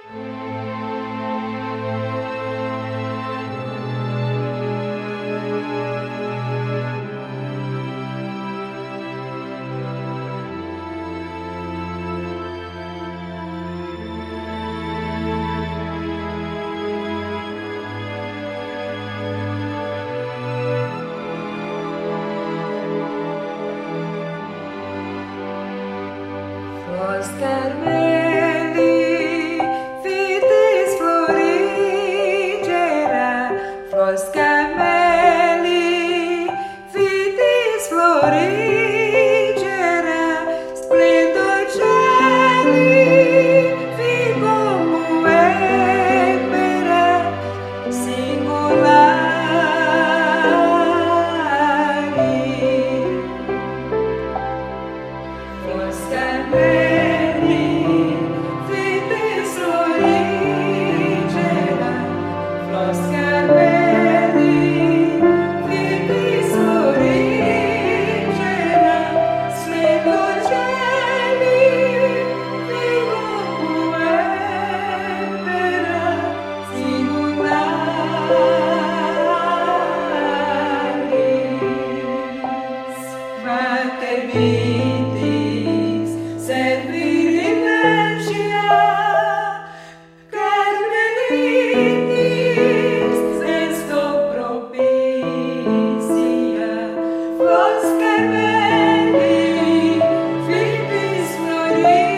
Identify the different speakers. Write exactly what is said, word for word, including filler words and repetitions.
Speaker 1: Flores Carmeli, fides florigera, Flores Carmeli, fides florigera, splendor cieli, vivo muebera, singolari. Flores Carmeli, fides florigera, Flores Carmeli, fides florigera, splendor cieli, vivo muebera, singularis. Mater vitis, servir inertia, Carmelitis, esto propicia. Flores Carmeli, fides florigera,